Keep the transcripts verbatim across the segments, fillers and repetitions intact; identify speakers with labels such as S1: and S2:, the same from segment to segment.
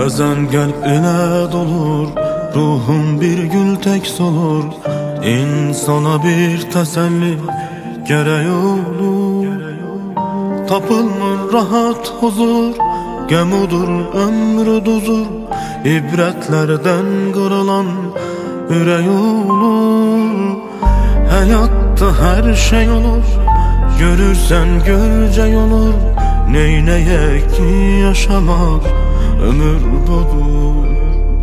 S1: Bazen kalp ile dolur, ruhum bir gül tek solur. İnsana bir teselli gerek olur. Tapılmır rahat huzur, gemudur ömrü duzur. İbretlerden kırılan yürek olur. Hayatta her şey olur, görürsen görce olur. Neyneyek ki yaşamak ömür budur.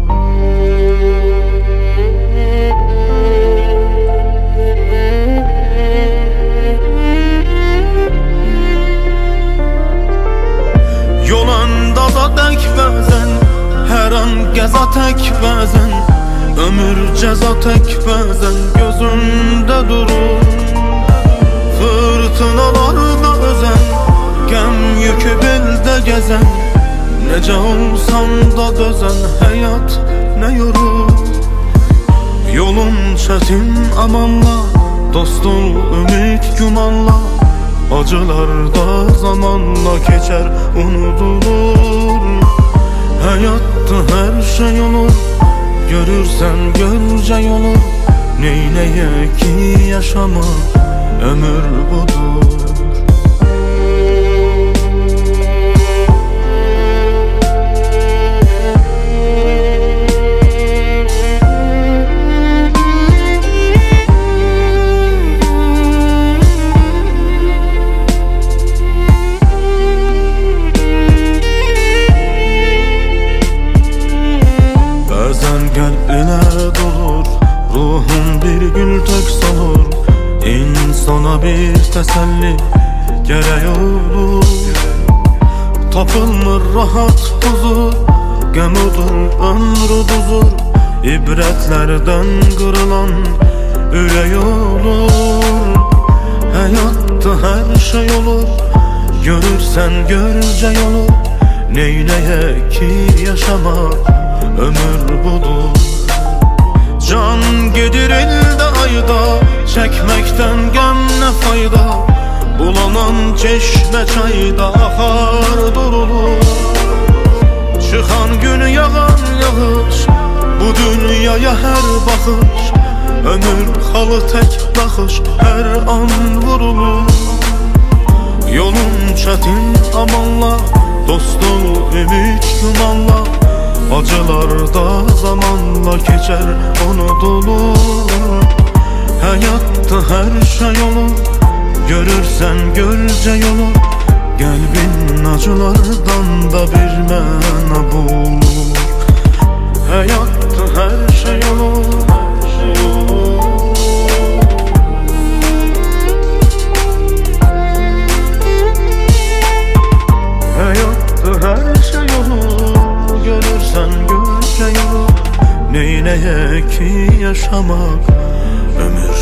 S1: Yolanda da tek bazen, her an geza tek bazen. Ömür ceza tek bazen gözünde durur. Fırtınalarda özen, gem yükü belde gezen. Nece olsan da dözen, hayat ne yorur. Yolun çetin amanla, dost ol ümit gümanla. Acılar da zamanla geçer unutulur. Hayatta her şey olur, görürsen görce olur. Neyleye ki yaşamak ömür budur. Kalbine dolur, ruhum bir gül tek solur. İnsana bir teselli gerek olur. Tapılmır rahat huzur, gemudur ömrü duzur. İbretlerden kırılan yürek olur. Hayatta her şey olur, görürsen görce olur. Neyleye ki yaşamak ömür budur. Can gelir elde ayda, çekmekten gem ne fayda. Bulanan çeşme çayda akar durulur. Çıkan gün yağan yağış, bu dünyaya her bakış. Ömür halı tek bakış, her an vurulur. Yolun çetin amanla, dost ol ümit gümanla. Acılar da zamanla geçer unutulur. Hayatta her şey olur, görürsen görce olur. Kalbin acılardan da bir mena bulur. Hayatta her şey olur. Hayatta her şey olur, görürsen görce olur. Neyleye ki yaşamak ömür